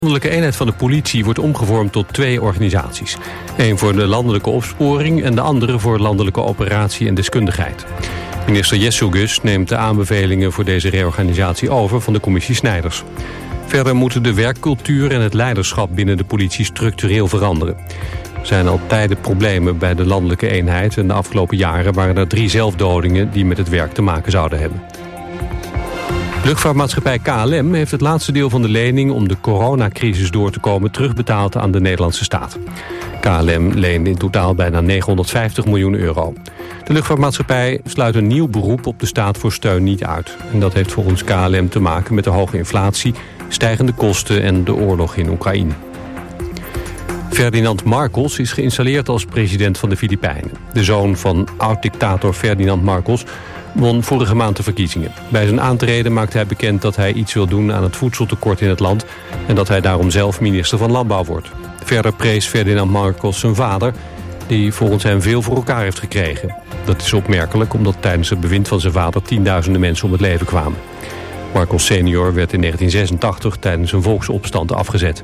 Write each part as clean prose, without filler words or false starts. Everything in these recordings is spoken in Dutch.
De landelijke eenheid van de politie wordt omgevormd tot 2 organisaties. Eén voor de landelijke opsporing en de andere voor landelijke operatie en deskundigheid. Minister Jesselgus neemt de aanbevelingen voor deze reorganisatie over van de commissie Snijders. Verder moeten de werkcultuur en het leiderschap binnen de politie structureel veranderen. Er zijn al tijden problemen bij de landelijke eenheid en de afgelopen jaren waren er 3 zelfdodingen die met het werk te maken zouden hebben. Luchtvaartmaatschappij KLM heeft het laatste deel van de lening om de coronacrisis door te komen terugbetaald aan de Nederlandse staat. KLM leende in totaal bijna 950 miljoen euro. De luchtvaartmaatschappij sluit een nieuw beroep op de staat voor steun niet uit. En dat heeft volgens KLM te maken met de hoge inflatie, stijgende kosten en de oorlog in Oekraïne. Ferdinand Marcos is geïnstalleerd als president van de Filipijnen. De zoon van oud-dictator Ferdinand Marcos won vorige maand de verkiezingen. Bij zijn aantreden maakte hij bekend dat hij iets wil doen aan het voedseltekort in het land en dat hij daarom zelf minister van Landbouw wordt. Verder prees Ferdinand Marcos zijn vader, die volgens hem veel voor elkaar heeft gekregen. Dat is opmerkelijk omdat tijdens het bewind van zijn vader tienduizenden mensen om het leven kwamen. Marcos senior werd in 1986 tijdens een volksopstand afgezet.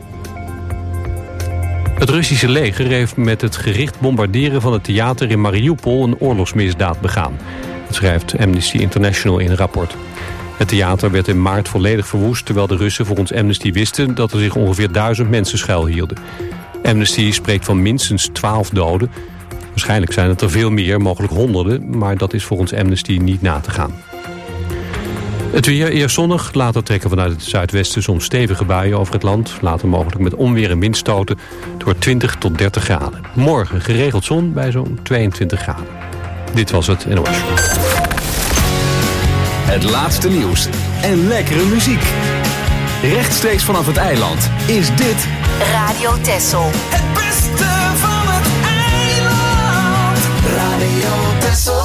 Het Russische leger heeft met het gericht bombarderen van het theater in Mariupol een oorlogsmisdaad begaan. Dat schrijft Amnesty International in een rapport. Het theater werd in maart volledig verwoest, terwijl de Russen volgens Amnesty wisten dat er zich ongeveer 1000 mensen schuilhielden. Amnesty spreekt van minstens 12 doden. Waarschijnlijk zijn het er veel meer, mogelijk honderden, maar dat is volgens Amnesty niet na te gaan. Het weer eerst zonnig, later trekken vanuit het zuidwesten soms stevige buien over het land. Later mogelijk met onweer en windstoten. Het wordt 20 tot 30 graden. Morgen geregeld zon bij zo'n 22 graden. Dit was het NOS. Het laatste nieuws en lekkere muziek. Rechtstreeks vanaf het eiland is dit Radio Texel. Het beste van het eiland. Radio Texel.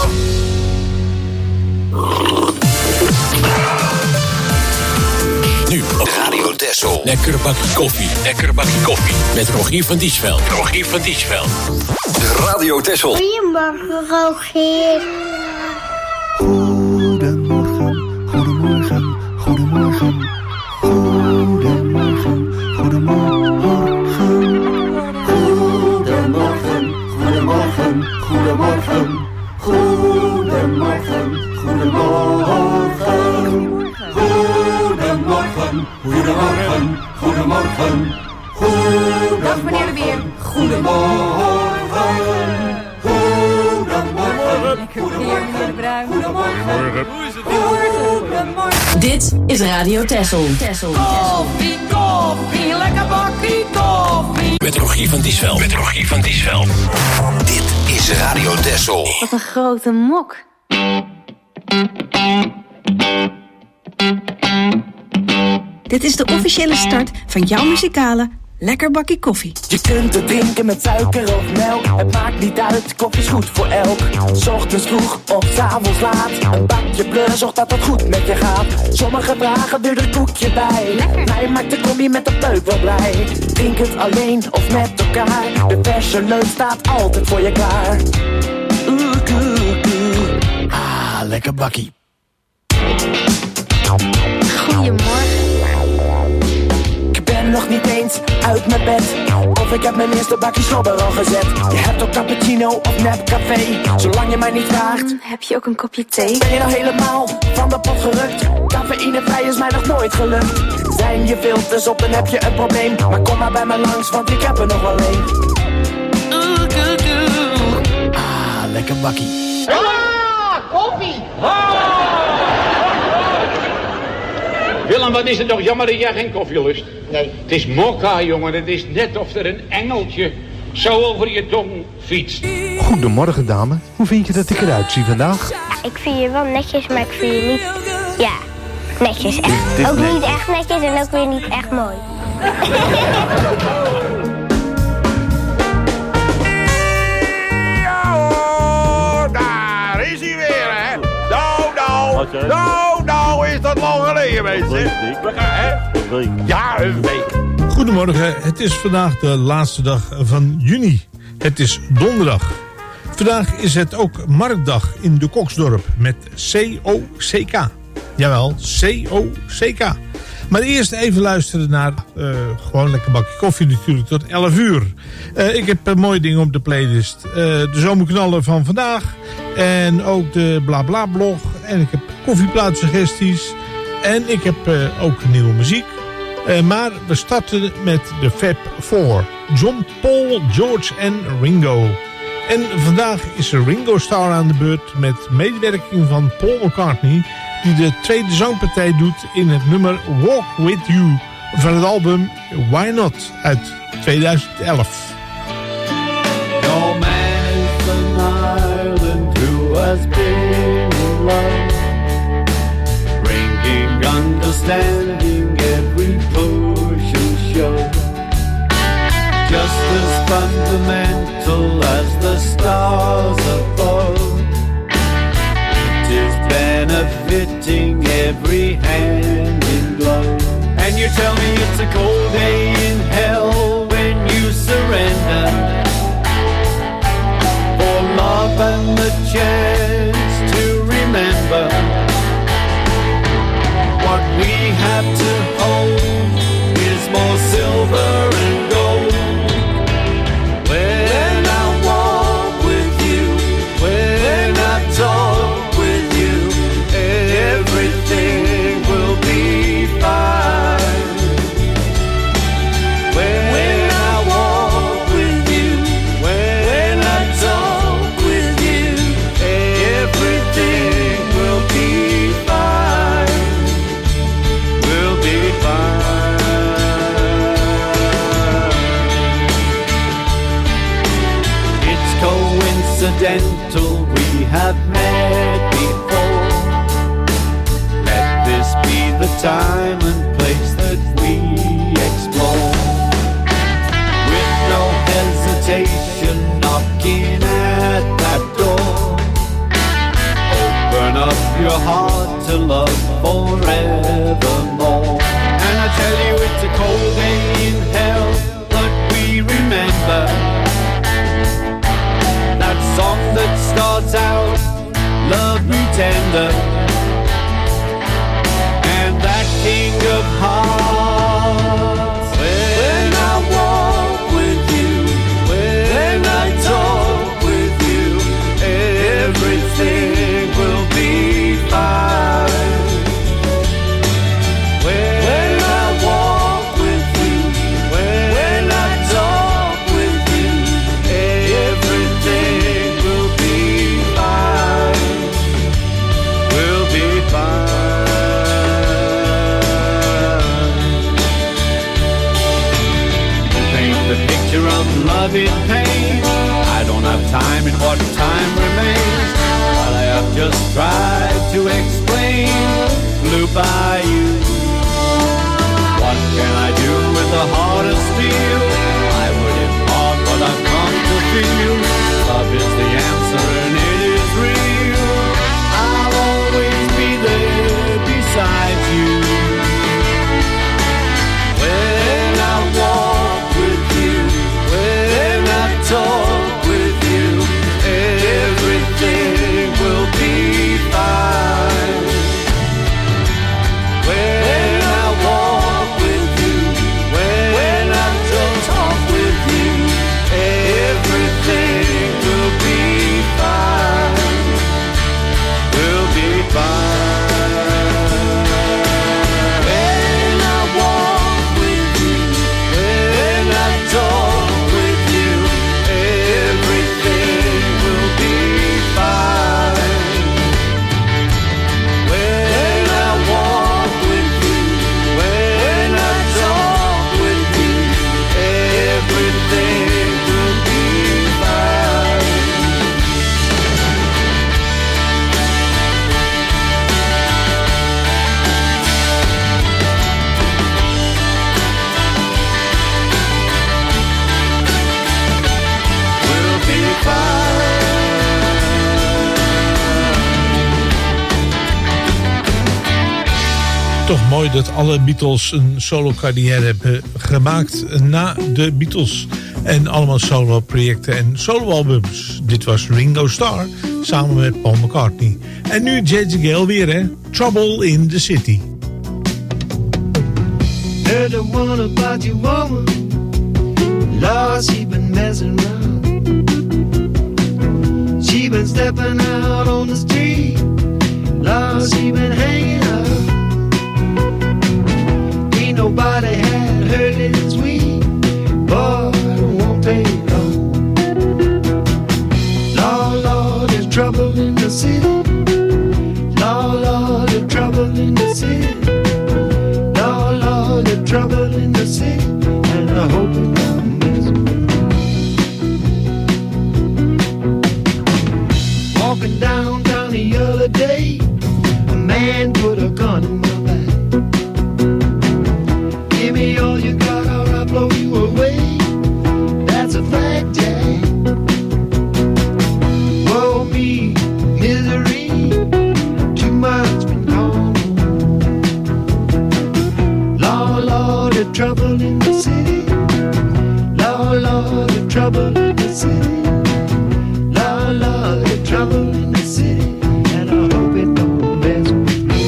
Nu op Radio Texel. Lekker bakje koffie. Lekker bakje koffie. Met Rogier van Diesveld. Rogier van Diesveld. de Radio Texel. Goedemorgen, Rogier. Goedemorgen, goedemorgen, goedemorgen. Goedemorgen, goedemorgen. Goedemorgen, goedemorgen, goedemorgen. Goedemorgen, goedemorgen. Goedemorgen, goedemorgen, goedemorgen. Dag meneer de Weer. Goedemorgen. Goedemorgen. Lekker weer, meneer de Bruin. Goedemorgen. Goedemorgen. Dit is Radio Texel. Koffie, koffie, lekker bakkie koffie. Met Rogier van Diesveld. Met Rogier van Diesveld. Dit is Radio Texel. Wat een grote mok. Dit is de officiële start van jouw muzikale Lekker Bakkie Koffie. Je kunt het drinken met suiker of melk. Het maakt niet uit, koffie is goed voor elk. 's Ochtends vroeg of 's avonds laat. Een bakje bleu, zorgt dat het goed met je gaat. Sommigen dragen er een koekje bij. Mij maakt de combi met de peuk wel blij. Drink het alleen of met elkaar. De verse leuk staat altijd voor je klaar. Ah, lekker bakkie. Goedemorgen. Ik ben nog niet eens uit mijn bed. Of ik heb mijn eerste bakje slobber al gezet. Je hebt ook cappuccino of nep café. Zolang je mij niet vraagt. Heb je ook een kopje thee? Ben je nou helemaal van de pot gerukt? Cafeïnevrij is mij nog nooit gelukt. Zijn je filters op, dan heb je een probleem. Maar kom maar bij me langs, want ik heb er nog wel een. Ah, lekker bakkie. Ah, koffie. Willem, wat is het toch jammer dat jij geen koffie lust? Nee. Het is mokka, jongen. Het is net of er een engeltje zo over je tong fietst. Goedemorgen, dame. Hoe vind je dat ik eruit zie vandaag? Ja, ik vind je wel netjes, maar ik vind je niet... Ja, netjes. Echt. Ook niet echt netjes en ook weer niet echt mooi. Daar is hij weer, hè? Nou is dat lang geleden, mensen. We gaan, hè? Een week. Ja, een week. Goedemorgen, het is vandaag de laatste dag van juni. Het is donderdag. Vandaag is het ook marktdag in de Koksdorp met COCK. Jawel, COCK. Maar eerst even luisteren naar gewoon lekker bakje koffie natuurlijk tot 11 uur. Ik heb mooie dingen op de playlist. De zomerknallen van vandaag. En ook de BlaBla blog. En ik heb koffieplaatsuggesties. En ik heb ook nieuwe muziek. Maar we starten met de Fab Four. John, Paul, George en Ringo. En vandaag is Ringo Starr aan de beurt met medewerking van Paul McCartney, die de tweede zangpartij doet in het nummer Walk With You van het album Why Not uit 2011. No man is an island who has been in love, bringing understanding every push and shove, just as fundamental as the stars above. It is benefiting every hand in glove. And you tell me it's a cold day in hell when you surrender for love and the chance to remember what we have to hold is more silver and gold. When I walk with you, when I talk with you, everything will be fine. When I walk with you, when I talk with you, everything will be fine. Will be fine. It's coincidental we have met before. Let this be the time and place that we explore. With no hesitation, knocking at that door. Open up your heart to love forevermore. And I tell you it's a cold day in hell, but we remember that song that starts out, love me tender, and that king of hearts. When I walk with you, when I talk with you, everything will be fine. When I walk with you, when I talk with you, everything will be fine. Will be fine. Paint the picture of love in pain. I don't have time in what time remains. While I have just tried to explain, flew by you. What can I do with a heart of steel? I would impart what I've come to feel. Love is the answer and it is real. I'll always be there beside you. When I walk with you, when I talk with you, everything will be fine. When I walk with you, when I talk with you, everything will be fine. Will be fine. When I walk with you, when I talk with you, everything will be fine. When I walk with you, when I talk with you, everything will be fine. Will be fine. Toch mooi dat alle Beatles een solo carrière hebben gemaakt na de Beatles. En allemaal solo projecten en solo albums. Dit was Ringo Starr samen met Paul McCartney. En nu J.J. Gale weer hè. Trouble in the City. Heard the one about your woman. Lord, she been messing around. She been stepping out on the street. Lord, she been hanging out. Ain't nobody had her little sweet. Boy, it won't take long. Lord, Lord, there's trouble in the city. Lord, Lord, there's trouble in the city. Lord, Lord, there's trouble in the city. And I hope it don't mess with me. Walking downtown the other day, a man put a gun in my back. Give me all you got or I'll blow you away. That's a fact, Jack. Woe me, misery, too much been gone. Lord, Lord, the trouble in the city. Lord, Lord, the trouble in the city. Lord, Lord, the trouble in the city. And I hope it don't mess with me.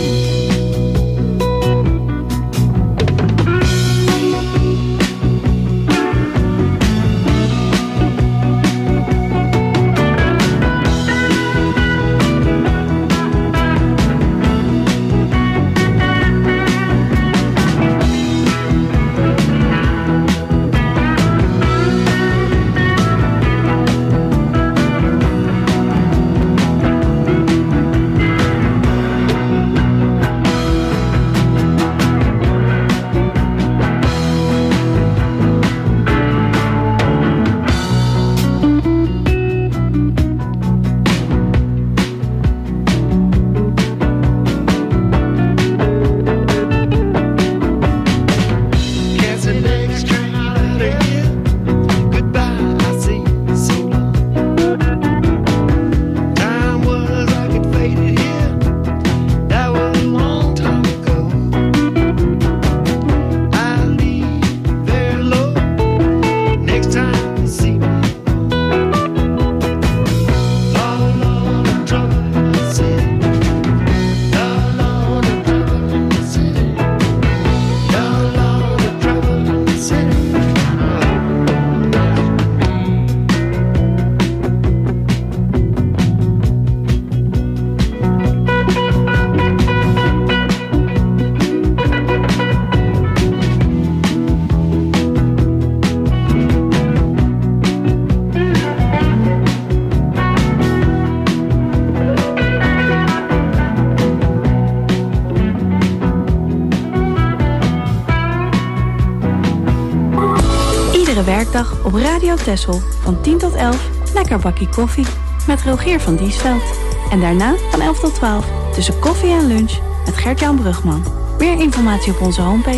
Werkdag op Radio Texel van 10 tot 11 lekker bakkie koffie met Rogier van Diesveld. En daarna van 11 tot 12 tussen koffie en lunch met Gert-Jan Brugman. Meer informatie op onze homepage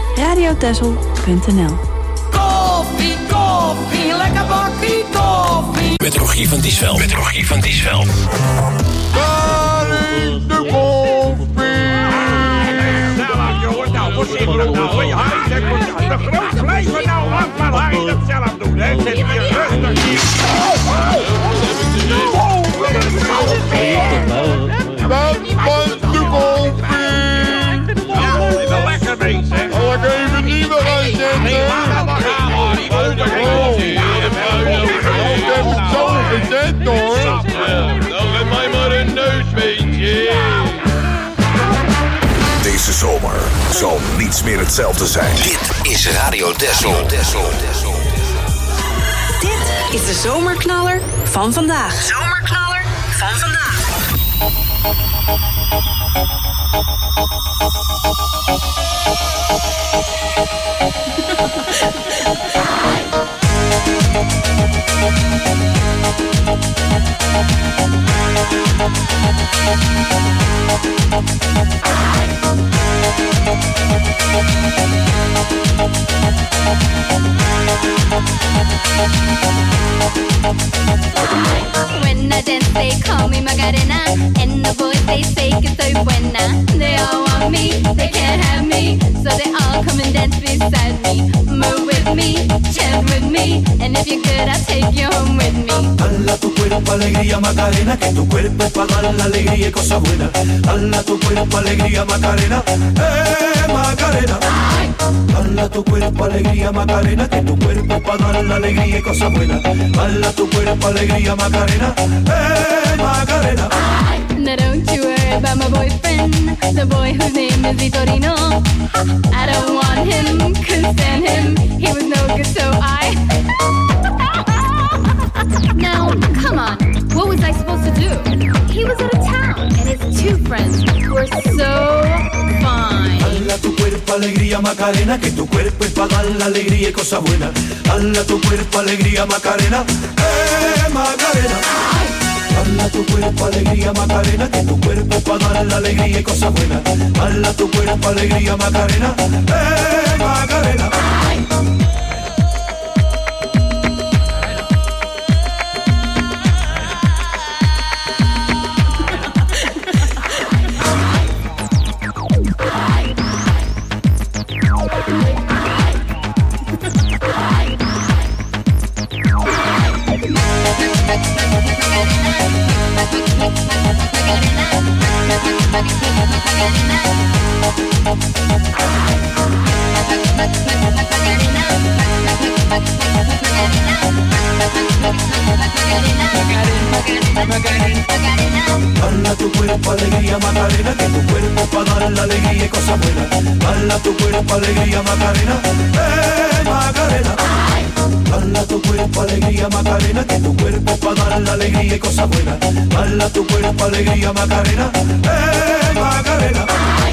radiotexel.nl. Koffie, koffie, lekker bakkie koffie. Met Rogier van Diesveld. Met Rogier van Diesveld. Daar is de koffie. Nou, wat zit er nou? Ja, de groot blijven nou af, maar hij dat zelf doen, hè? Zet hier rustig hier. Wat van de koffie? Ja, ik ben lekker bezig. Zal ik even niet meer gaan zetten? Nee, maar gaan hoor. Die moet er niet. Ik heb het zo gezet hoor. Dan geef mij maar een neusbeentje. Deze zomer zal niets meer hetzelfde zijn. Dit is Radio Texel. Dit is de zomerknaller van vandaag. Zomerknaller van vandaag. When I dance, they call me Macarena, and the boys they say que soy buena. They all want me, they can't have me, so they all come and dance beside me. Move with me, chant with me, and And if you're good, I'll take you home with me. Dala tu cuerpo alegría Macarena, que tu cuerpo es para dar la alegría y cosas buenas. Dala tu cuerpo alegría Macarena, Macarena. Dala tu cuerpo alegría Macarena, que tu cuerpo es para dar la alegría y cosas buenas. Dala tu cuerpo alegría Macarena, Macarena. Now don't you worry about my boyfriend, the boy whose name is Vitorino. I don't want him, couldn't stand him, he was no good, so I... Now, come on, what was I supposed to do? He was out of town, and his two friends were so fine. Dala tu cuerpo alegría Macarena, que tu cuerpo es para dar la alegría y cosas buenas. Dala tu cuerpo alegría Macarena, Macarena. Dala tu cuerpo alegría Macarena, que tu cuerpo es para dar la alegría y cosas buenas. Dala tu cuerpo alegría Macarena, Macarena. Dala tu cuerpo alegría Macarena, que tu cuerpo para dar la alegría y cosas buenas. Dala tu cuerpo alegría Macarena, Macarena. Dala tu cuerpo alegría Macarena, que tu cuerpo para dar la alegría y cosas buenas. Dala tu cuerpo alegría Macarena, Macarena.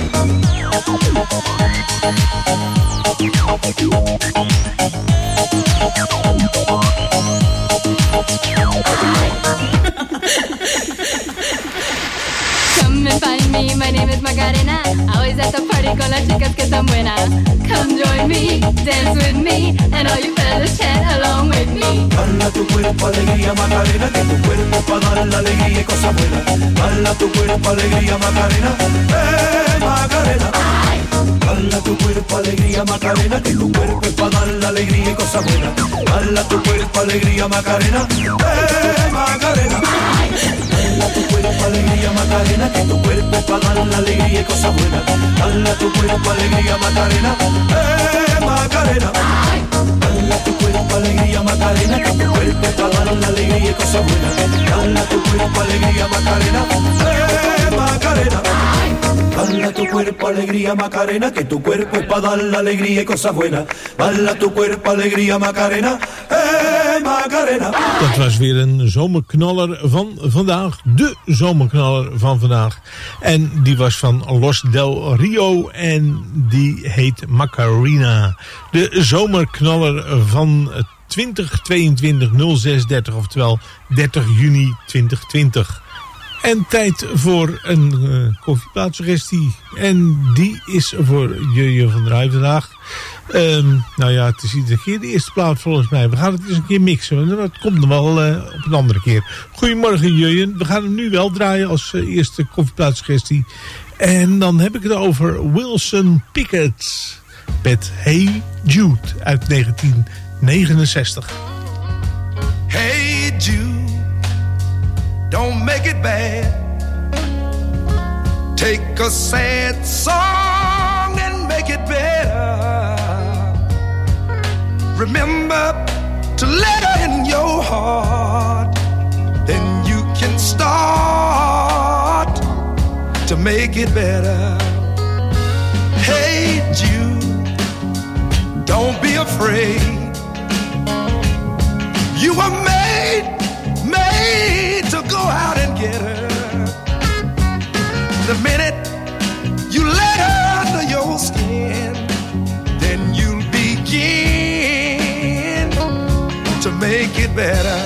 Come and find me, my name is Macarena. Always at the party con las chicas que están buenas. Come join me, dance with me, and all you fellas chant along with me. Dala tu cuerpo alegría Macarena, que tu cuerpo para dar la alegría y cosas buenas. Dala tu cuerpo alegría Macarena, Macarena. Dala tu cuerpo alegría Macarena, que tu cuerpo es para dar la alegría y cosas buenas. Dala tu cuerpo alegría Macarena, Macarena. Dala tu cuerpo alegría Macarena, que tu cuerpo es para dar la alegría y cosas buenas. Dala tu cuerpo alegría Macarena, Macarena. Dala tu cuerpo alegría Macarena, que tu cuerpo es para dar la alegría y cosas buenas. Dala tu cuerpo alegría Macarena, Macarena. Dala tu cuerpo alegría Macarena, que tu cuerpo es para dar la alegría y cosas buenas. Dala tu cuerpo alegría Macarena, Macarena. Dat was weer een zomerknaller van vandaag. De zomerknaller van vandaag. En die was van Los Del Rio en die heet Macarena. De zomerknaller van 2022-06-30, oftewel 30 juni 2020. En tijd voor een koffieplaatsuggestie. En die is voor Jurjen van der Rij vandaag. Nou ja, het is iedere keer de eerste plaat volgens mij. We gaan het eens een keer mixen. Dat komt nog wel op een andere keer. Goedemorgen Jurjen. We gaan hem nu wel draaien als eerste koffieplaatsuggestie. En dan heb ik het over Wilson Pickett. Met Hey Jude uit 1969. Hey Jude, don't make it bad. Take a sad song and make it better. Remember to let her in your heart. Then you can start to make it better. Hey Jude, don't be afraid. You were made to go out and get her. The minute you let her under your skin, then you'll begin to make it better.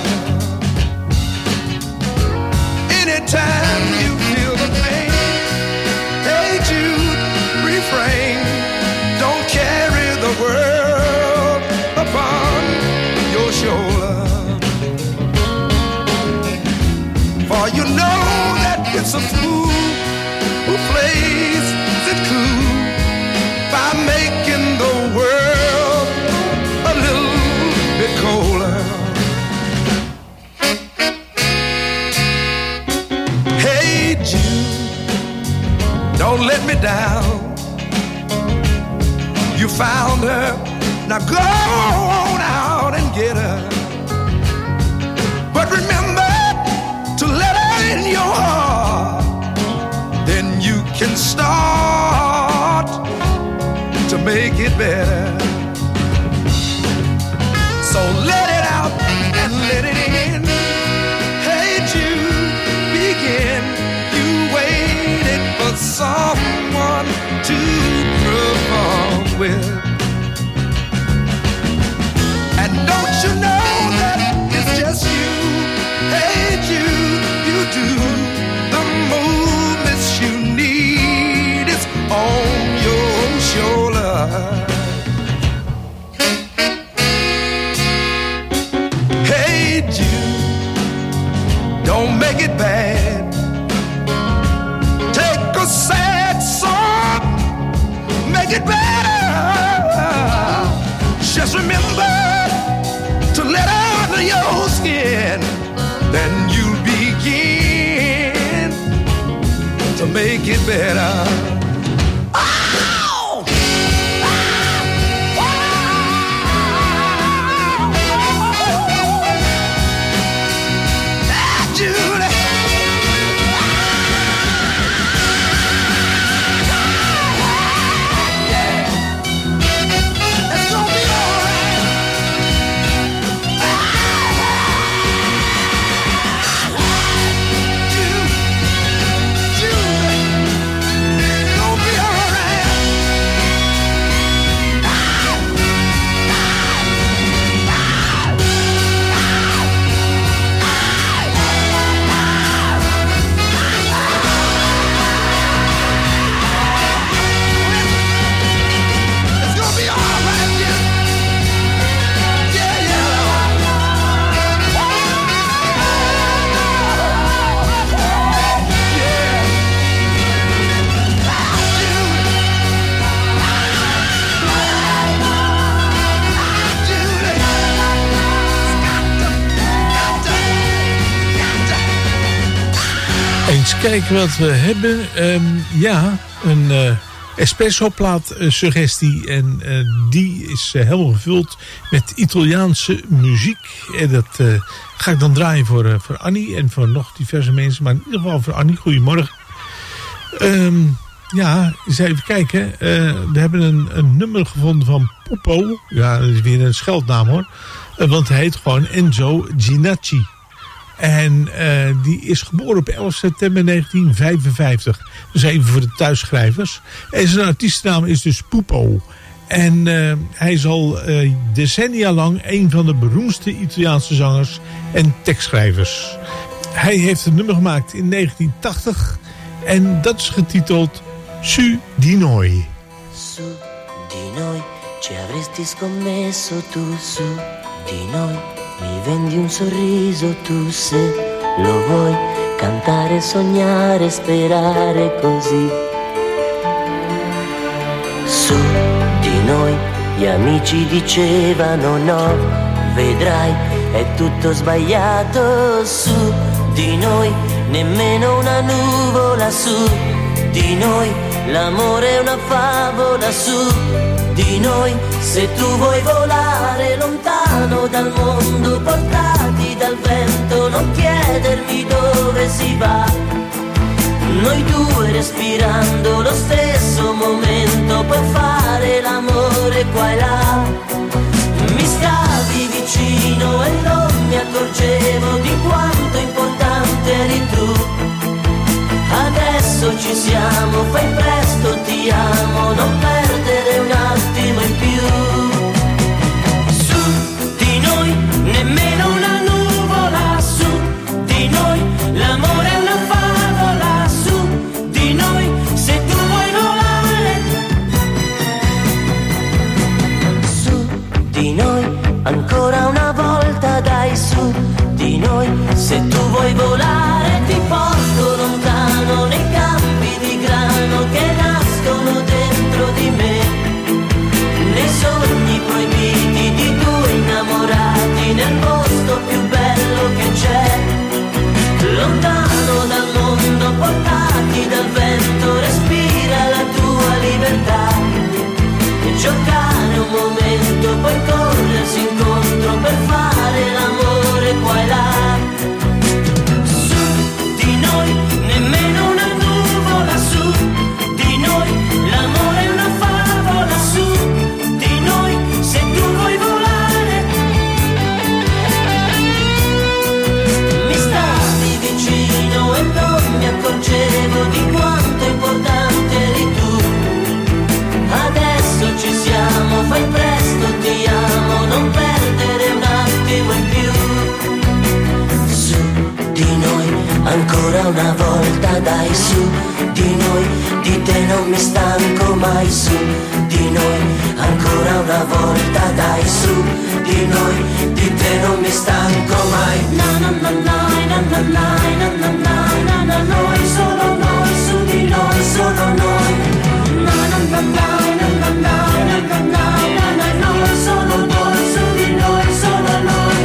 Anytime you feel the pain, hey Jude, refrain. Don't carry the world upon your shoulder. For you know that it's a fool who plays it cool by making the world a little bit colder. let me down. You found her, now go on out and get her. But remember to let her in your heart. Then you can start to make it better. So let it out and let it in. Hey Jude, begin. You waited for someone to perform with. And don't you know that it's just you? Hey Jude, you do the movements you need. It's on your shoulder. Don't make it bad. Take a sad song, make it better. Just remember to let out your skin. Then you'll begin to make it better. Eens kijken wat we hebben. Een espresso-plaat suggestie. En die is helemaal gevuld met Italiaanse muziek. En dat ga ik dan draaien voor Annie en voor nog diverse mensen. Maar in ieder geval voor Annie. Goedemorgen. Eens even kijken. We hebben een nummer gevonden van Pupo. Ja, dat is weer een scheldnaam hoor. Want hij heet gewoon Enzo Ginacci. En die is geboren op 11 september 1955. Dus even voor de thuisschrijvers. En zijn artiestennaam is dus Pupo. En hij is al decennia lang een van de beroemdste Italiaanse zangers en tekstschrijvers. Hij heeft een nummer gemaakt in 1980. En dat is getiteld Su di noi. Su di noi ci avresti scommesso tu, su di noi. Mi vendi un sorriso tu se lo vuoi, cantare, sognare, sperare così. Su di noi gli amici dicevano no, vedrai è tutto sbagliato. Su di noi nemmeno una nuvola, su di noi l'amore è una favola, su di noi, se tu vuoi volare lontano dal mondo, portati dal vento, non chiedermi dove si va. Noi due respirando lo stesso momento, puoi fare l'amore qua e là. Mi stavi vicino e non mi accorgevo di quanto importante eri tu. Adesso ci siamo, fai presto, ti amo, non perdere un attimo in più. Su di noi, nemmeno una nuvola, su di noi, l'amore è una favola, su di noi, se tu vuoi volare. Su di noi, ancora una volta dai, su di noi, se tu vuoi volare ti porto lontano nei campi di grano che nascono dentro di me, nei sogni proibiti di due innamorati, nel posto più bello che c'è, lontano dal mondo, portati dal vento, respira ancora una volta dai su di noi, di te non mi stanco mai su di noi, ancora una volta dai su di noi, di te non mi stanco mai. Na na na na na na na na na na na, noi solo noi, su di noi solo noi. Na na na na na na na na na na, noi solo noi, su di noi solo noi.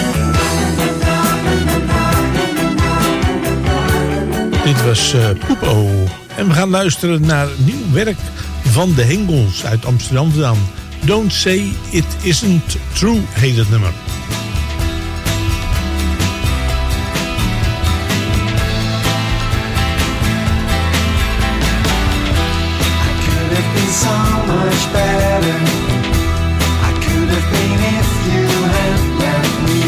Dit was Poepo. En we gaan luisteren naar nieuw werk van de Hengels uit Amsterdam vandaan. Don't Say It Isn't True heet het nummer. I could have been so much better. I could have been if you had let me.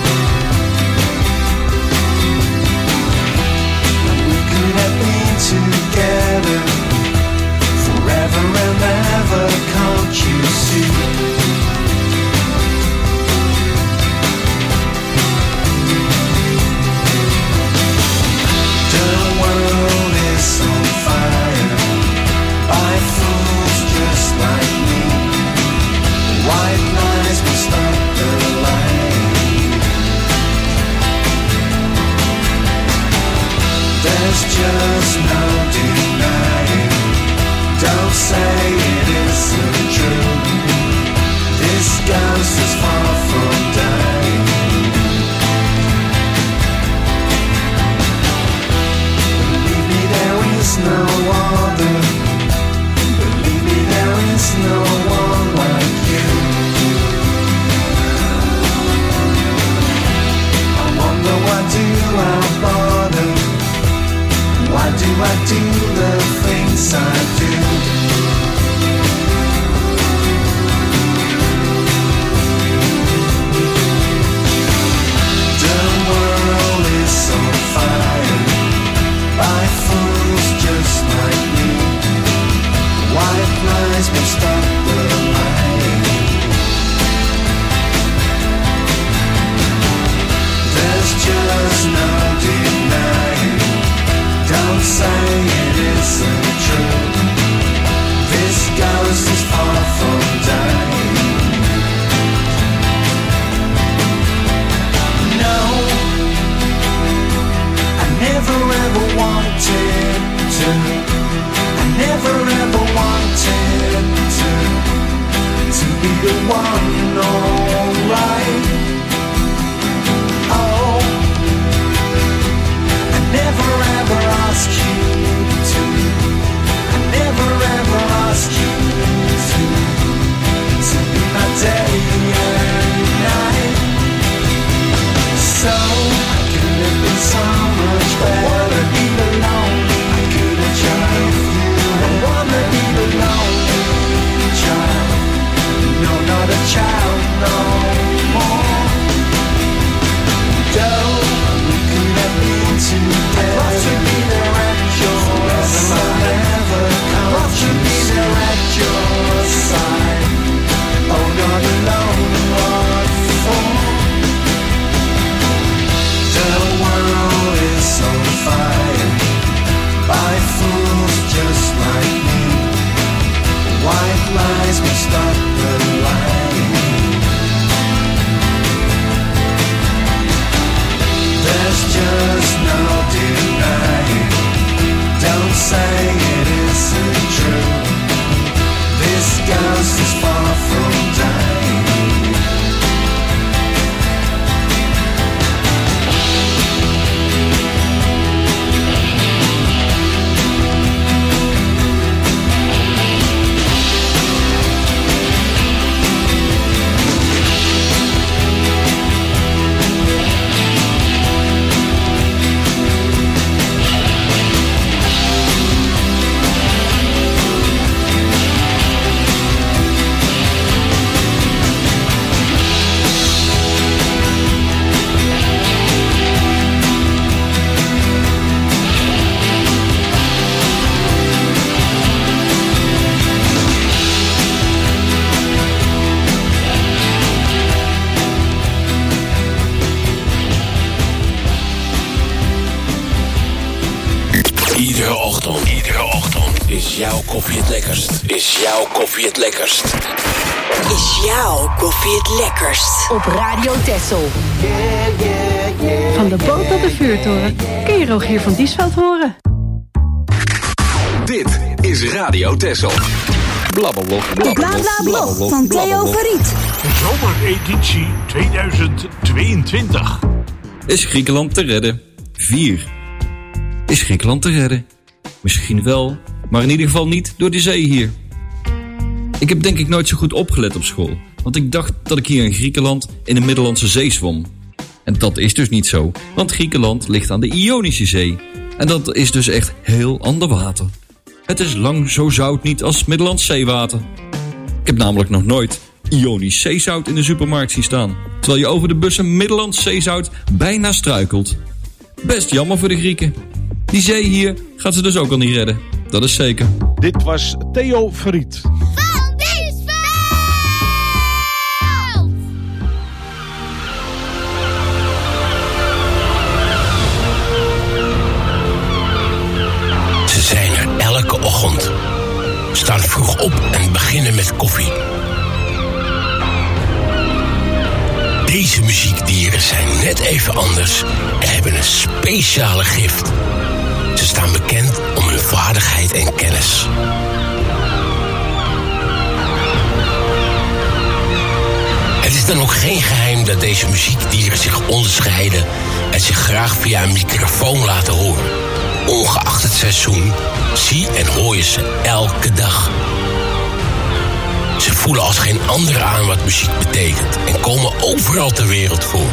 We could have been together forever and ever, can't you see? The world is on fire by fools just like me. White lies will stop the light. There's just no denying. Don't say it isn't true. This ghost is far from dying. Believe me, there is no other. Believe me, there is no one like you. I wonder why do I bother? Why do I do the things I do? The world is on fire by fools just like me. White lies will stop the light. There's just no denying. Don't say it isn't true. This ghost is far from dying. No, I never ever wanted to. I never ever wanted to be the one, alright. Oh, I never ever ask you to. I never ever ask you to be my day and night. So I could have been so much better. I wanna be the lonely. I could have tried you. I wanna be the lonely child. No, not a child no more. Though we could have been together. I'd love to be there at your side. I'd love to be there at your side. Oh, not alone, what for? The world Iedere ochtend is jouw koffie het lekkerst. Is jouw koffie het lekkerst. Is jouw koffie het lekkerst? Op Radio Texel. Van de boot tot de vuurtoren kun je Rogier van Diesveld horen. Dit is Radio Texel. Blablablog van Theo Verriet. Zomereditie 2022. Is Griekenland te redden? 4. Is Griekenland te redden? Misschien wel, maar in ieder geval niet door de zee hier. Ik heb denk ik nooit zo goed opgelet op school, want ik dacht dat ik hier in Griekenland in de Middellandse Zee zwom. En dat is dus niet zo, want Griekenland ligt aan de Ionische Zee. En dat is dus echt heel ander water. Het is lang zo zout niet als Middellands zeewater. Ik heb namelijk nog nooit Ionisch zeezout in de supermarkt zien staan, terwijl je over de bussen Middellands zeezout bijna struikelt. Best jammer voor de Grieken. Die zee hier gaat ze dus ook al niet redden. Dat is zeker. Dit was Theo Verriet. Ze zijn er elke ochtend. Staan vroeg op en beginnen met koffie. Deze muziekdieren zijn net even anders en hebben een speciale gift. Ze staan bekend om hun vaardigheid en kennis. Het is dan ook geen geheim dat deze muziekdieren zich onderscheiden en zich graag via een microfoon laten horen. Ongeacht het seizoen, zie en hoor je ze elke dag. Ze voelen als geen ander aan wat muziek betekent en komen overal ter wereld voor.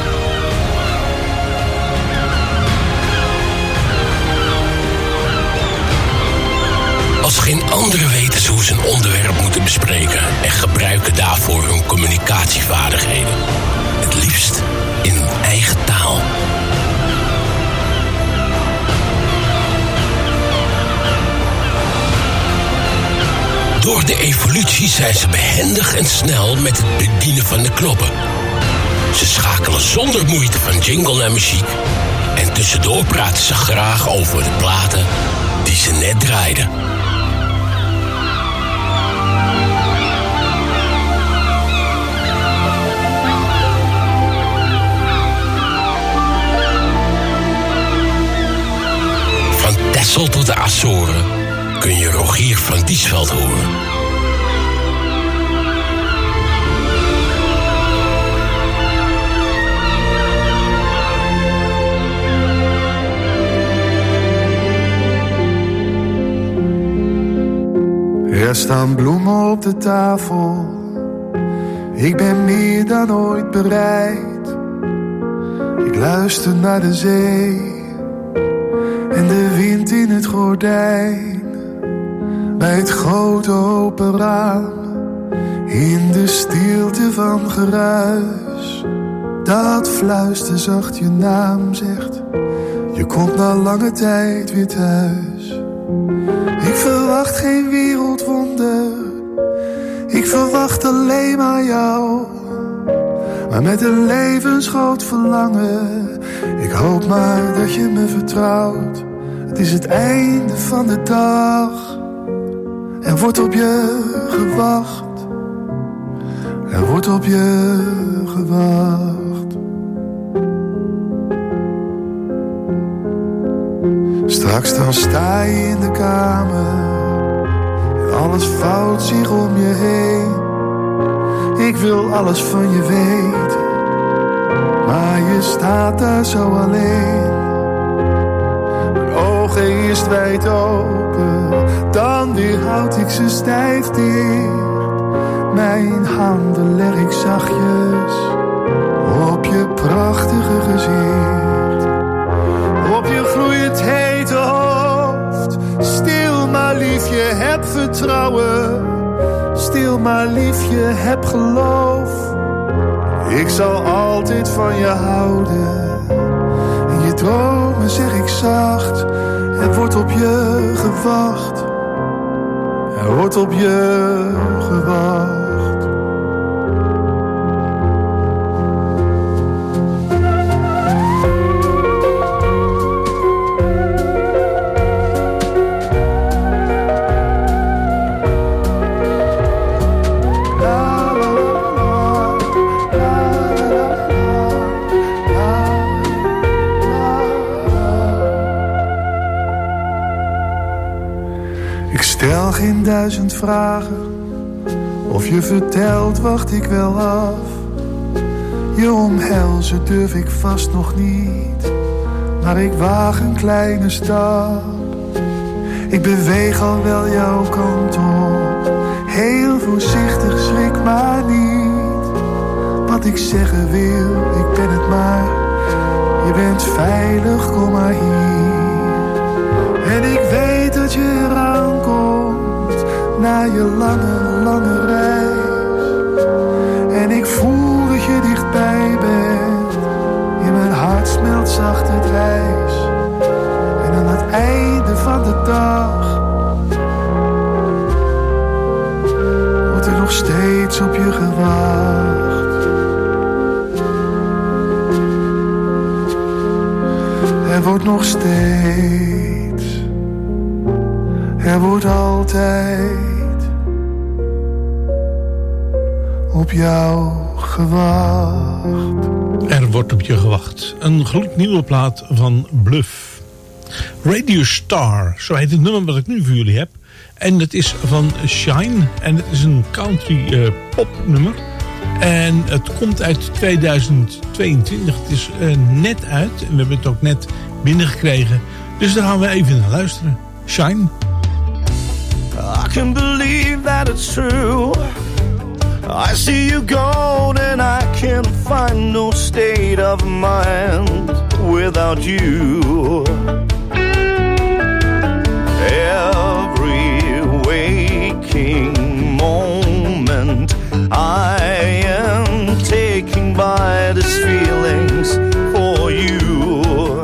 Als geen andere weten ze hoe ze een onderwerp moeten bespreken en gebruiken daarvoor hun communicatievaardigheden. Het liefst in hun eigen taal. Door de evolutie zijn ze behendig en snel met het bedienen van de knoppen. Ze schakelen zonder moeite van jingle naar muziek en tussendoor praten ze graag over de platen die ze net draaiden. Van Texel tot de Azoren kun je Rogier van Diesveld horen. Er staan bloemen op de tafel. Ik ben meer dan ooit bereid. Ik luister naar de zee en de wind in het gordijn. Bij het grote open raam, in de stilte van geruis, dat fluister zacht je naam zegt. Je komt na lange tijd weer thuis. Ik verwacht geen wereldwonder, ik verwacht alleen maar jou. Maar met een levensgroot verlangen, ik hoop maar dat je me vertrouwt. Het is het einde van de dag. Er wordt op je gewacht. Er wordt op je gewacht. Straks dan sta je in de kamer en alles vouwt zich om je heen. Ik wil alles van je weten, maar je staat daar zo alleen. Mijn ogen eerst wijd open, dan weerhoud ik ze stijf dicht. Mijn handen leg ik zachtjes op je prachtige gezicht. Op je gloeiend hete hoofd. Stil maar liefje, heb vertrouwen. Stil maar liefje, heb geloof. Ik zal altijd van je houden. In je dromen zeg ik zacht, er wordt op je gewacht. Er wordt op je gewacht. geen 1000 vragen. Of je vertelt, wacht ik wel af. Je omhelzen durf ik vast nog niet. Maar ik waag een kleine stap. Ik beweeg al wel jouw kant op. Heel voorzichtig, schrik maar niet. Wat ik zeggen wil, ik ben het maar. Je bent veilig, kom maar hier. En ik weet dat je eraan komt. Na je lange, lange reis. En ik voel dat je dichtbij bent. In mijn hart smelt zacht het ijs. En aan het einde van de dag wordt er nog steeds op je gewacht. Er wordt nog steeds, er wordt altijd op jou gewacht. Er wordt op je gewacht. Een gloednieuwe plaat van Bluff. Radio Star, zo heet het nummer wat ik nu voor jullie heb. En dat is van Shine. En het is een country pop nummer. En het komt uit 2022. Het is net uit. En we hebben het ook net binnengekregen. Dus daar gaan we even naar luisteren. Shine. I can believe that it's true. I see you gone and I can't find no state of mind without you. Every waking moment I am taken by these feelings for you.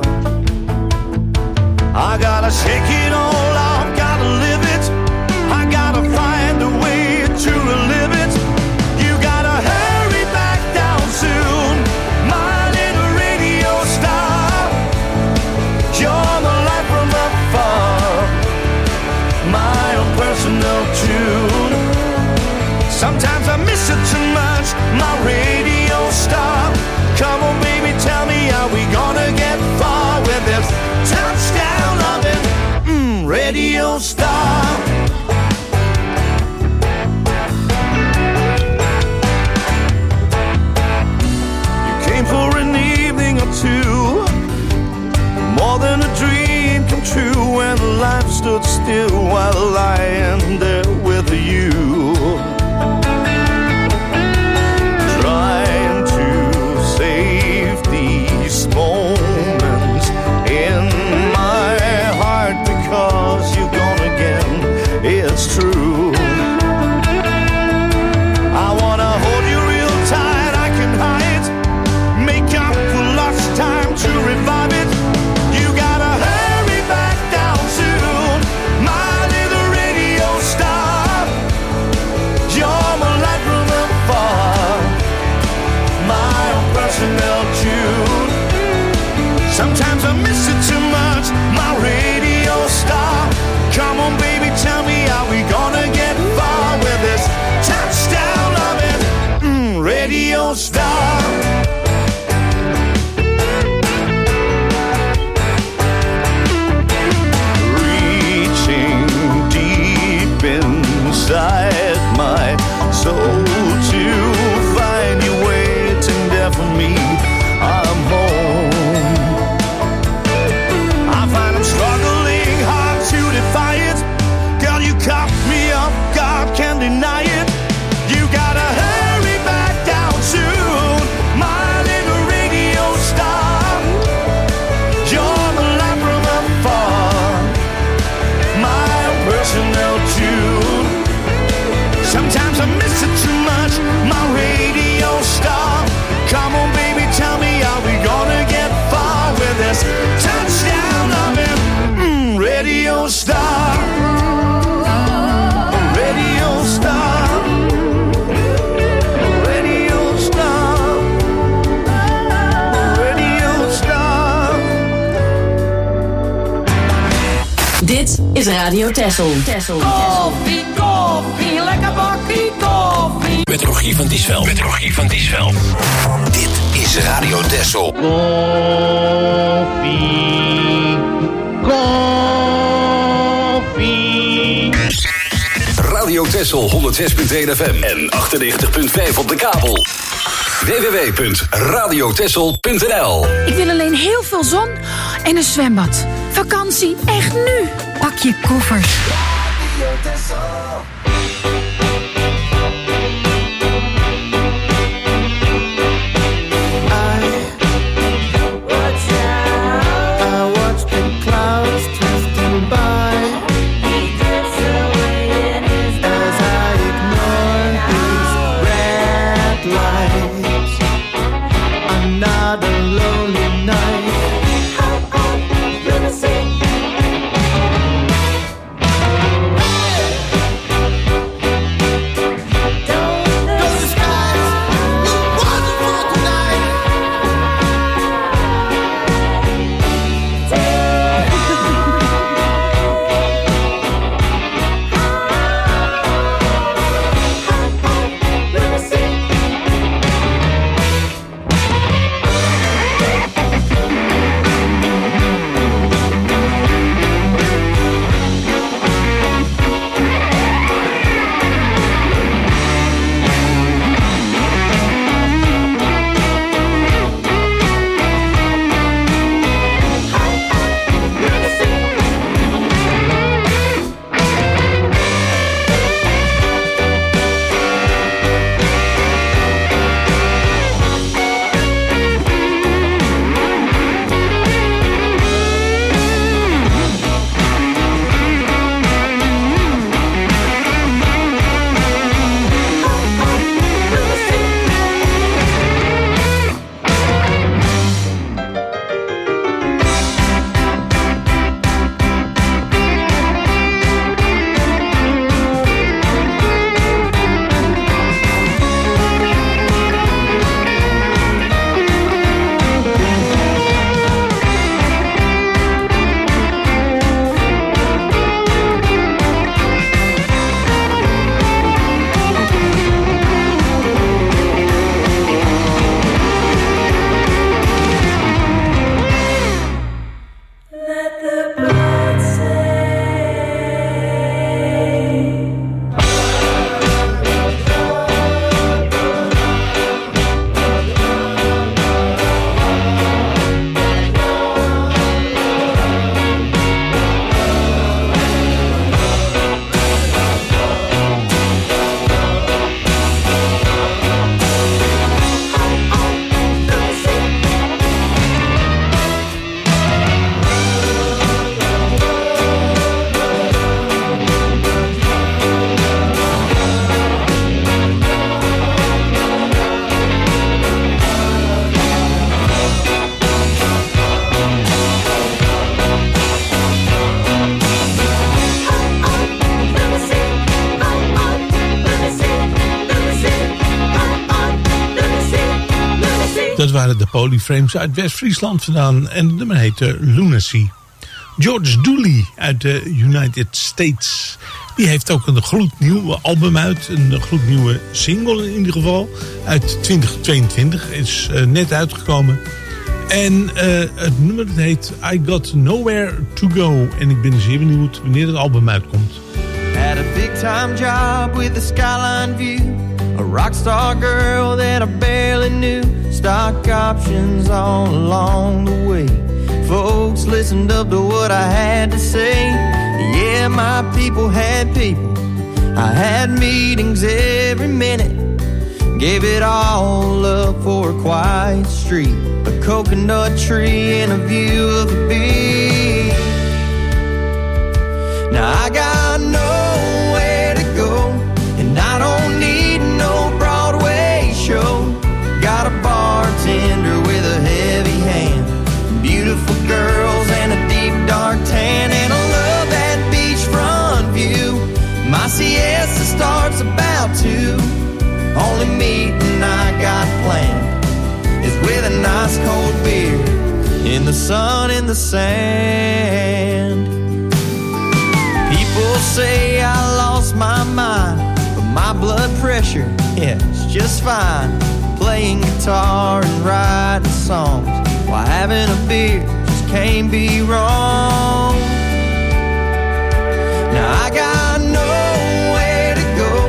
I gotta shake it all off, gotta live it. I gotta find a way to relive it. You gotta hurry back down soon, my little radio star. You're the light from afar, my own personal tune. Sometimes I miss it too much, my radio star. Come on baby, tell me, are we gonna get far with this touchdown loving radio star? You came for an evening or two, more than a dream come true, when life stood still while lying there with you. Trying to save these moments in my heart, because you're gone again, it's true. I wanna hold you real tight, I can hide, make up for lost time to revive it. You gotta hurry back down soon, my little radio star. You're my light from afar, my own personal tune. Sometimes I miss it too much, my radio star. Come on baby, tell me, are we gonna get far with this touchdown loving radio star? Reaching deep inside my soul to find you waiting there for me. I'm home. I find I'm struggling hard to defy it. Girl, you caught me off guard, can't deny it. You gotta hurry back down soon, my little radio star. You're the light from afar, my own personal tune. Sometimes I miss it too much, my radio star. Come on baby, tell me, are we gonna get far with this touchdown loving radio star? Radio star, radio star, radio star. Dit is Radio Texel. Koffie, koffie, lekker bakkie koffie. Met Rogier van Diesveld. Dit is Radio Texel. Koffie, koffie. Texel 106.1 FM en 98.5 op de kabel. www.radiotexel.nl. Ik wil alleen heel veel zon en een zwembad. Vakantie, echt nu. Pak je koffers. Dat waren de Polyframes uit West-Friesland vandaan. En het nummer heette Lunacy. George Dooley uit de United States. Die heeft ook een gloednieuw album uit. Een gloednieuwe single in ieder geval. Uit 2022. Is net uitgekomen. En het nummer heet I Got Nowhere To Go. En ik ben zeer benieuwd wanneer het album uitkomt. Had a big time job with a skyline view. A rockstar girl that I barely knew. Stock options all along the way. Folks listened up to what I had to say. Yeah, my people had people. I had meetings every minute. Gave it all up for a quiet street. A coconut tree and a view of the beach. Now I got nowhere to go. And I don't need no Broadway show. Got a bartender with a heavy hand. Beautiful girls and a deep dark tan. And I love that beachfront view. My siesta starts about 2. Only meeting I got planned is with a nice cold beer in the sun in the sand. People say I lost my mind, but my blood pressure, yeah, it's just fine. Playing guitar and writing songs while having a beer just can't be wrong. Now I got nowhere to go.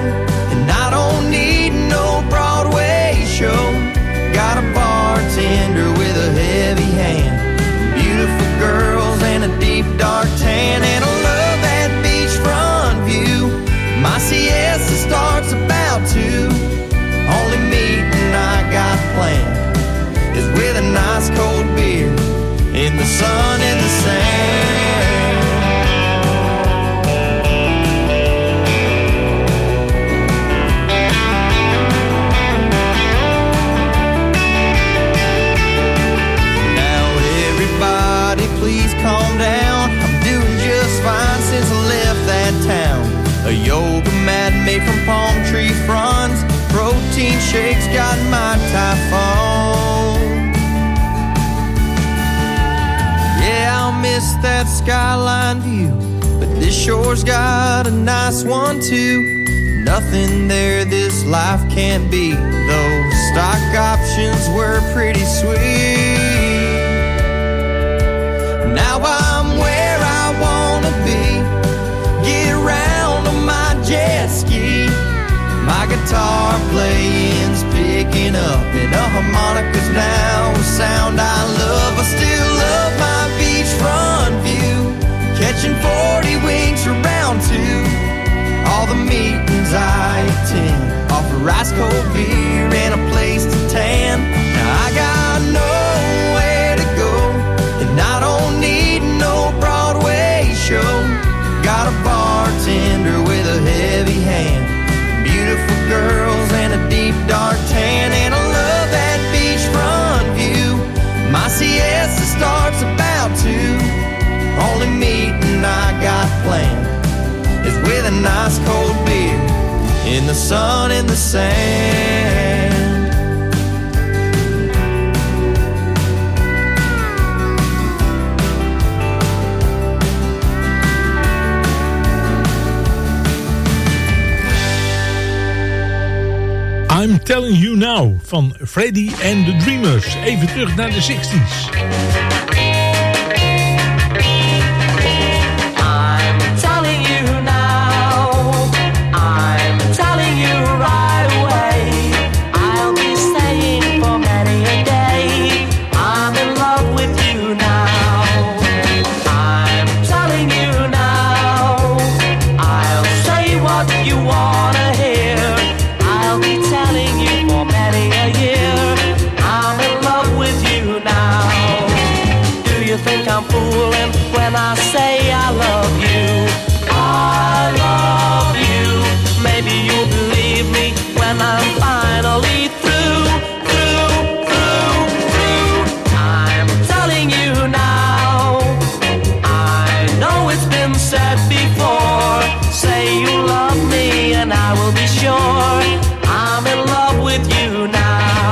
that skyline view, but this shore's got a nice one too. Nothing there this life can't be. Those stock options were pretty sweet. Now I'm where I wanna be. Get around on my jet ski. My guitar playing's picking up, and a harmonica's now a sound I love. I still love my beachfront view, catching 40 winks around two. All the meetings I attend offer ice cold beer and a place to tan. Now I got nowhere to go, and I don't need no Broadway show. Got a bartender with a heavy hand, beautiful girls and a deep dark tan, and I love that beachfront view. My siesta starts about 2. Only meeting I got planned is with a nice cold beer in the sun and the sand. I'm Telling You Now van Freddie and the Dreamers. Even terug naar de 60s. I'm fooling when I say I love you. I love you. Maybe you'll believe me when I'm finally through. I'm telling you now. I know it's been said before. Say you love me and I will be sure I'm in love with you now.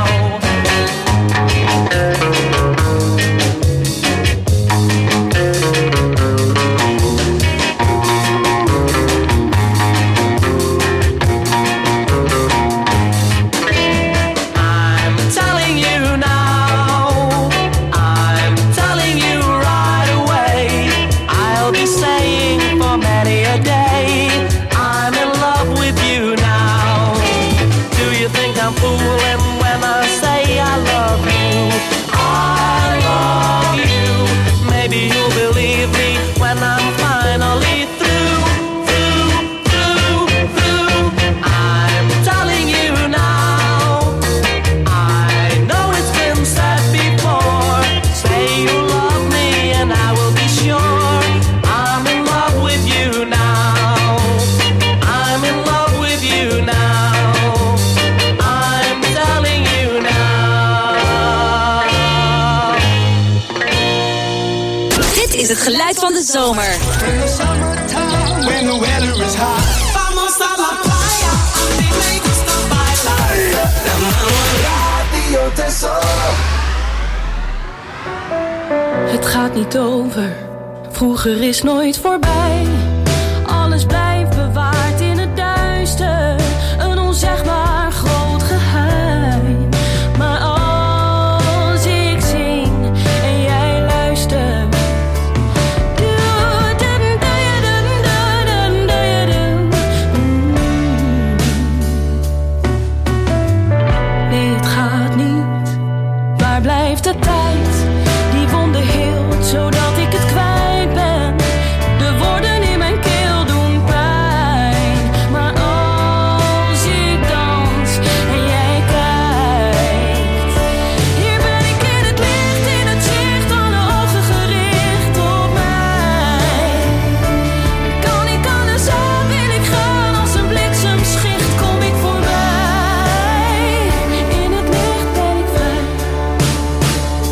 Is het geluid van de zomer. Het gaat niet over, vroeger is nooit voorbij. Alles blijft bewaard in het duister, een onzegbaar groot geheim. Maar als ik zing en jij luistert, nee, het gaat niet. Waar blijft de tijd die wonden hield, zodat ik het kwijt ben? De woorden in mijn keel doen pijn. Maar als ik dans en jij kijkt, hier ben ik in het licht, in het zicht, alle ogen gericht op mij. Kan ik alles aan, wil ik gaan, als een bliksemschicht kom ik voorbij. In het licht ben ik vrij.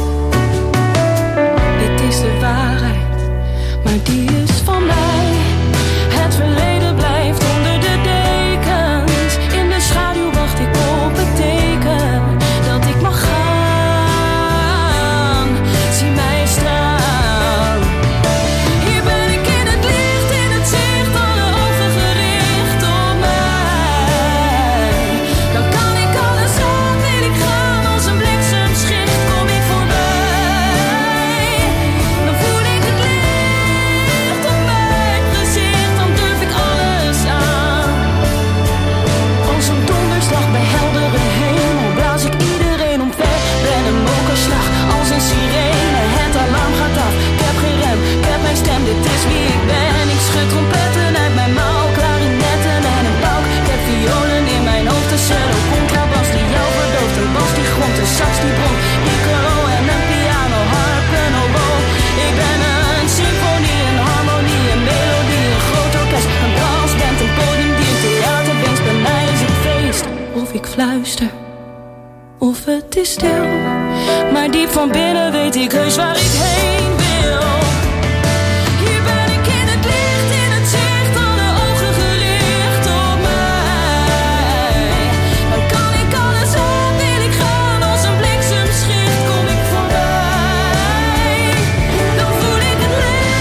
stil. Maar diep van binnen weet ik heus waar ik heen wil. Hier ben ik in het licht, in het zicht, alle ogen gericht op mij. Dan kan ik alles aan, wil ik gaan, als een bliksemschicht kom ik voorbij. Dan voel ik het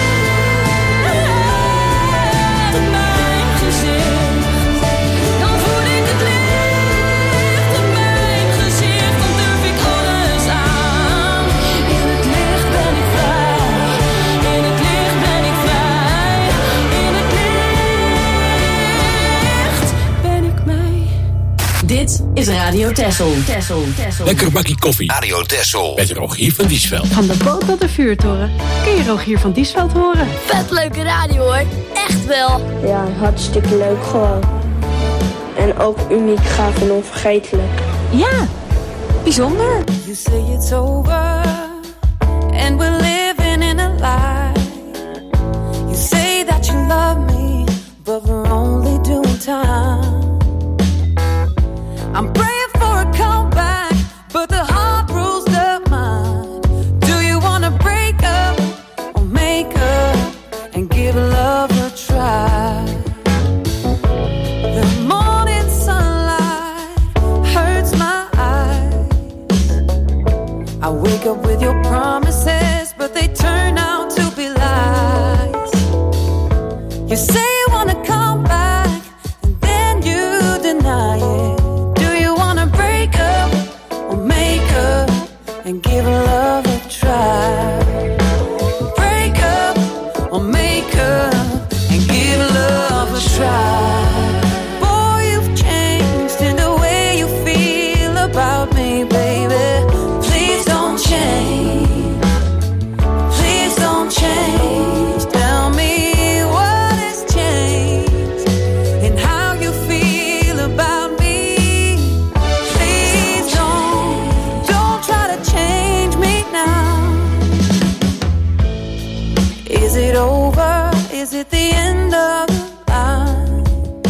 licht in mijn gezicht. Dan voel ik het licht in mijn gezicht. Dan durf ik alles aan. In het licht ben ik vrij. In het licht ben ik vrij. In het licht ben ik mij. Dit is Radio Texel. Lekker bakkie koffie. Radio Texel. Met Rogier van Diesveld. Van de boot tot de vuurtoren kun je Rogier van Diesveld horen. Vet leuke radio hoor, echt wel. Ja, hartstikke leuk gewoon. En ook uniek, gaaf en onvergetelijk. Ja, bijzonder. You say it's over and we're living in a lie. You say that you love me, but we're only doing time. I'm praying for a comeback, but the heart rules the mind. Do you wanna break up or make up and give love a try? The morning sunlight hurts my eyes. I wake up with your promises, but they turn out to be lies. You say you wanna come back, and then you deny it. Do you wanna break up or make up and give love a try? Break up or make up and give love a try. Boy, you've changed in the way you feel about me, baby. Please don't change. Please don't change. Tell me what has changed and how you feel about me. Please don't try to change me now. Is it over? Is it the end of the line?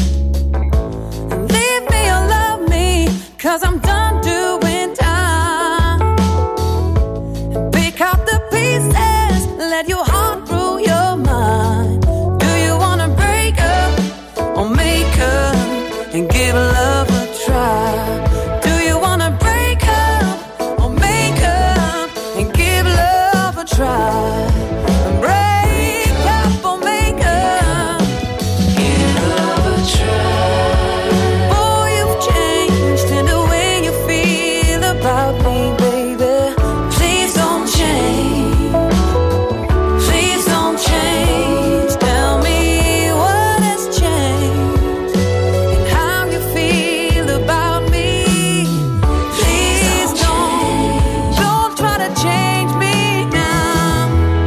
Leave me or love me, 'cause I'm done doing time. Pick up the pieces, let your heart rule your mind. Do you wanna break up or make up and give love a try? Do you wanna break up or make up and give love a try? Break up or make up, give love a try. Boy, you've changed in the way you feel about me, baby. Please don't change. Please don't change. Tell me what has changed and how you feel about me. Please don't try to change me now.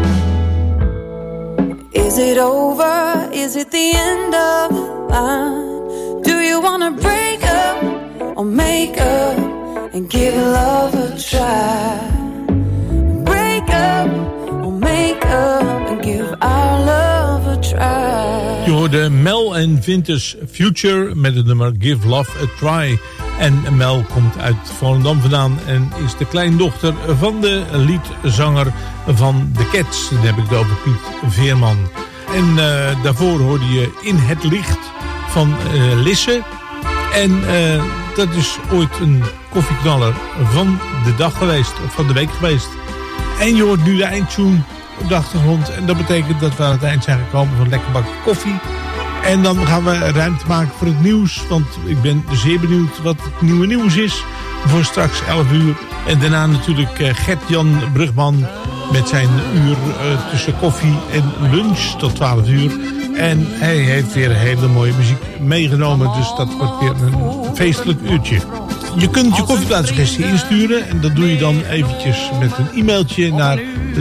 Is it over? Is it the end of the line? Do you wanna break up or make up and give love a try? Break up or make up and give our love a try. Je hoorde Mel en Vintage Future met het nummer Give Love a Try. En Mel komt uit Volendam vandaan en is de kleindochter van de liedzanger van The Cats. Dan heb ik het over Piet Veerman. En daarvoor hoorde je In het Licht van Lisse. En dat is ooit een koffieknaller van de dag geweest, of van de week geweest. En je hoort nu de eindtune op de achtergrond. En dat betekent dat we aan het eind zijn gekomen van Lekker Bakje Koffie. En dan gaan we ruimte maken voor het nieuws. Want ik ben zeer benieuwd wat het nieuwe nieuws is. Voor straks 11 uur. En daarna natuurlijk Gert-Jan Brugman met zijn uur tussen koffie en lunch tot 12 uur. En hij heeft weer hele mooie muziek meegenomen. Dus dat wordt weer een feestelijk uurtje. Je kunt je koffieplantsuggestie insturen. En dat doe je dan eventjes met een e-mailtje naar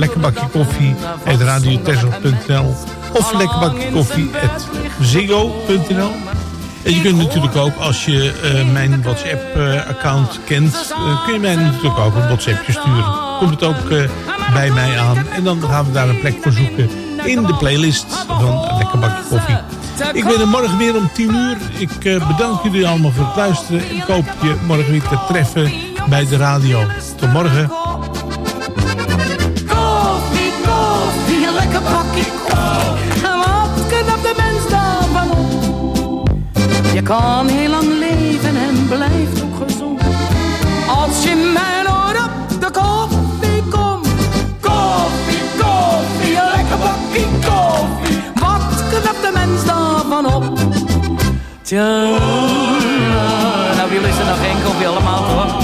lekkerbakjekoffie@radiotessel.nl of lekkerbakjekoffie@ziggo.nl. En je kunt natuurlijk ook, als je mijn WhatsApp-account kent, kun je mij natuurlijk ook een WhatsAppje sturen. Komt het ook bij mij aan. En dan gaan we daar een plek voor zoeken in de playlist van Lekker Bakje Koffie. Ik ben er morgen weer om 10 uur. Ik bedank jullie allemaal voor het luisteren. Ik hoop je morgen weer te treffen bij de radio. Tot morgen. Koffie, koffie, een lekker bakje koffie. En wat knapt de mens daarvan op? Je kan heel lang leven en blijft ook gezond. Als je mij nooit op de koffie komt. Koffie, koffie, een lekker bakje koffie. Wat knapt de mens daarvan op? Tja, nou jullie zijn nog geen koffie allemaal toch?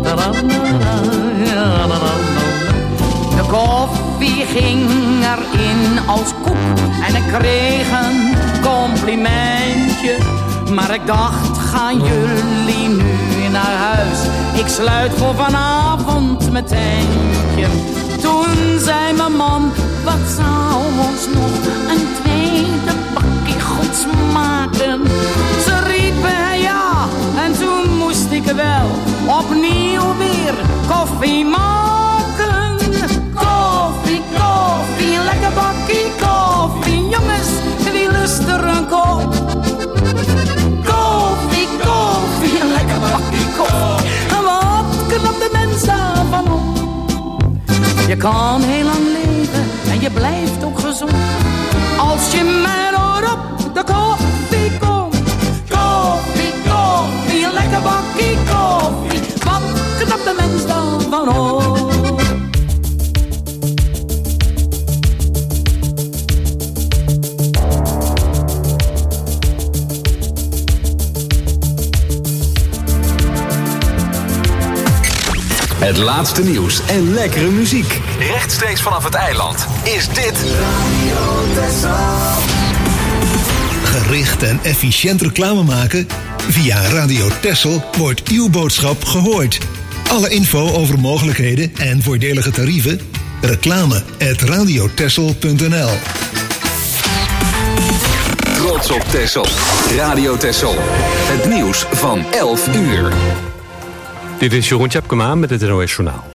De koffie ging erin als koek en ik kreeg een complimentje. Maar ik dacht, gaan jullie nu naar huis? Ik sluit voor vanavond mijn tentje. Toen zei mijn man, wat zou ons nog een tweede bakje goed smaken? Ze riepen ja, en toen moest ik wel opnieuw weer koffie maken. Koffie, koffie, lekker bakje koffie. Jongens, wie lust er een kop? Koffie, koffie, lekker bakje koffie. En wat knapt de mens daarvan op? Je kan heel lang leven en je blijft ook gezond. Als je mij nooit op de koffie komt. Koffie, koffie, lekker bakje koffie. Wat knapt de mens daarvan op? Het laatste nieuws en lekkere muziek. Rechtstreeks vanaf het eiland is dit Radio Texel. Gericht en efficiënt reclame maken? Via Radio Texel wordt uw boodschap gehoord. Alle info over mogelijkheden en voordelige tarieven? reclame@radiotexel.nl. Trots op Texel. Radio Texel. Het nieuws van 11 uur. Dit is Jeroen Tjepkema met het NOS Journaal.